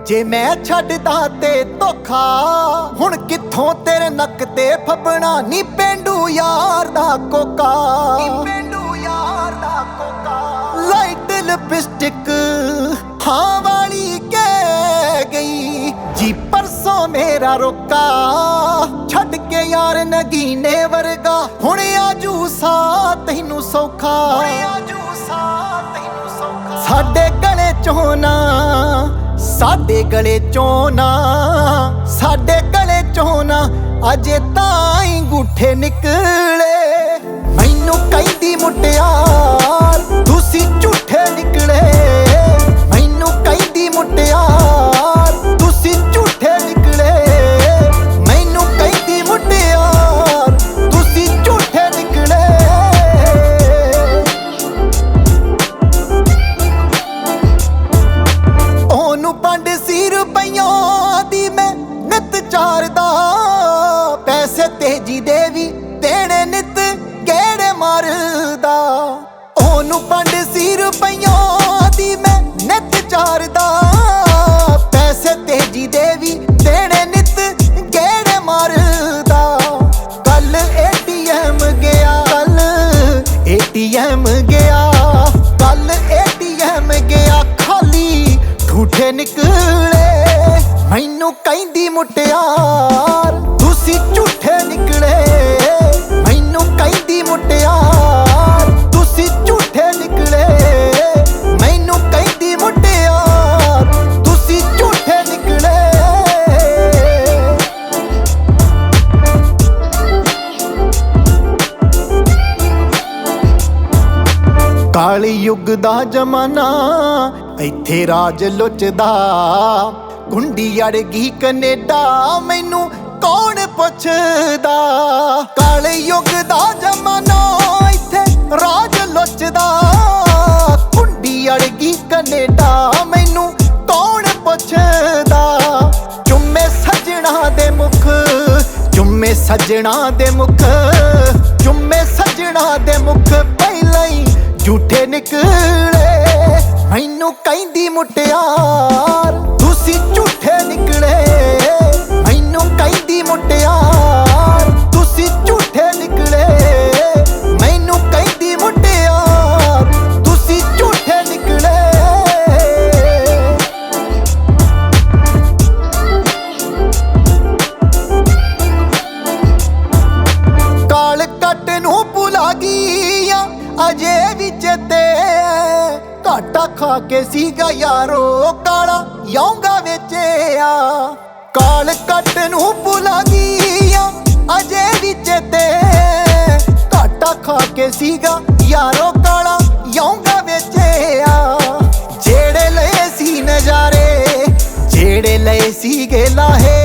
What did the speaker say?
ਜੇ ਮੈਂ ਛੱਡਦਾ ਤੇ ਧੋਖਾ ਹੁਣ ਕਿੱਥੋਂ ਤੇਰੇ ਨੱਕ ਤੇ ਫੱਬਣਾ ਨੀ ਪੇਂਡੂ ਯਾਰ ਦਾ ਕੋਕਾ ਲਾਈਟ ਲਿਪਸਟਿਕ ਹਾਂ ਵਾਲੀ ਕਹਿ ਗਈ ਜੀ ਪਰਸੋਂ ਮੇਰਾ ਰੋਕਾ ਛੱਡ ਕੇ ਯਾਰ ਨਗੀਨੇ ਵਰਗਾ ਹੁਣ ਆਜੂ ਸਾ ਤੈਨੂੰ ਸੌਖਾ ਸਾਡੇ ਗਲੇ ਚੋਂ ਨਾ ਸਾਡੇ ਗਲੇ ਚੋਂ ਨਾ ਸਾਡੇ ਗਲੇ ਚੋਂ ਨਾ ਅਜੇ ਤਾਂ ਹੀ ਗੂਠੇ ਨਿਕਲੇ ਮੈਨੂੰ ਕਹਿੰਦੀ ਮੁਟਿਆਰ ਤੁਸੀਂ ਝੂਠੇ ਨਿਕਲੇ ਮੈਨੂੰ ਕਹਿੰਦੀ ਮੁਟਿਆਰ ਤੁਸੀਂ ਝੂਠੇ ਨਿਕਲੇ ਮੈਨੂੰ ਕਹਿੰਦੀ ਮੁਟਿਆਰ ਤੁਸੀਂ ਝੂਠੇ ਨਿਕਲੇ ਉਹਨੂੰ 500 ਰੁਪਈਆਂ ਦੀ ਮੈਂ ਨਿੱਤ ਚਾਰਦਾ ਪੈਸੇ ਤੇਜੀ ਦੇ ਵੀ ਦੇਣੇ ਨਿੱਤ ਗੇੜੇ ਮਾਰਦਾ ਉਹਨੂੰ 500 ਰੁਪਈਆਂ ਦੀ ਮੈਂ ਨਿੱਤ ਚਾਰਦਾ ਪੈਸੇ ਤੇਜੀ ਦੇ ਵੀ ਦੇਣੇ ਨਿੱਤ ਗੇੜੇ ਮਾਰਦਾ ਕੱਲ ATM ਗਿਆ ਕੱਲ ATM ਗਿਆ ਕੱਲ ATM ਗਿਆ ਖਾਲੀ ਝੂਠੇ ਨਿਕਲੇ ਮੈਨੂੰ ਕਹਿੰਦੀ ਮੁਟਿਆਰ ਤੁਸੀਂ ਝੂਠੇ ਨਿਕਲੇ ਮੈਨੂੰ ਕਹਿੰਦੀ ਮੁਟਿਆਰ ਤੁਸੀਂ ਝੂਠੇ ਨਿਕਲੇ ਮੈਨੂੰ ਕਹਿੰਦੀ ਮੁਟਿਆਰ ਤੁਸੀਂ ਝੂਠੇ ਨਿਕਲੇ ਕਾਲੀ ਯੁੱਗ ਦਾ ਜ਼ਮਾਨਾ ਇੱਥੇ ਰਾਜ ਲੁੱਚਦਾ ਗੁੰਡੀ ਅੜ ਗਈ ਕੈਨੇਡਾ ਮੈਨੂੰ ਕੌਣ ਪੁੱਛਦਾ ਕਾਲੇ ਯੁੱਗ ਦਾ ਜ਼ਮਾਨਾ ਇੱਥੇ ਰਾਜ ਲੁੱਚਦਾ ਗੁੰਡੀ ਅੜ ਗਈ ਕੈਨੇਡਾ ਮੈਨੂੰ ਕੌਣ ਪੁੱਛਦਾ ਚੁੰਮੇ ਸੱਜਣਾ ਦੇ ਮੁਖ ਚੁੰਮੇ ਸੱਜਣਾ ਦੇ ਮੁਖ ਚੁੰਮੇ ਸੱਜਣਾ ਦੇ ਮੁਖ ਪਹਿਲਾਂ ਹੀ ਝੂਠੇ ਨਿਕਲੇ ਮੈਨੂੰ ਕਹਿੰਦੀ ਮੁਟਿਆਰ ਤੁਸੀਂ ਝੂਠੇ ਨਿਕਲੇ ਮੈਨੂੰ ਕਹਿੰਦੀ ਮੁਟਿਆਰ ਤੁਸੀਂ ਝੂਠੇ ਨਿਕਲੇ ਮੈਨੂੰ ਕਹਿੰਦੀ ਮੁਟਿਆਰ ਤੁਸੀਂ ਝੂਠੇ ਨਿਕਲੇ ਕਾਲ ਕੱਟ ਨੂੰ ਭੁਲਾ ਗਈ ਆ ਅਜੇ ਵੀ ਚੇਤੇ ਘਾਟਾ ਖਾ ਕੇ ਸੀਗਾ ਯਾਰੋ ਕਾਲਾ ਯੌਂਗਾ ਵੇਚਿਆ ਕਾਲ ਕੱਟ ਨੂੰ ਭੁਲਾ ਗਈ ਆ ਅਜੇ ਵੀ ਚੇਤੇ ਘਾਟਾ ਖਾ ਕੇ ਸੀਗਾ ਯਾਰੋ ਕਾਲਾ ਯੌਂਗਾ ਵੇਚਿਆ ਜਿਹੜੇ ਲਏ ਸੀ ਨਜ਼ਾਰੇ ਜਿਹੜੇ ਲਏ ਸੀਗੇ ਲਾਹੇ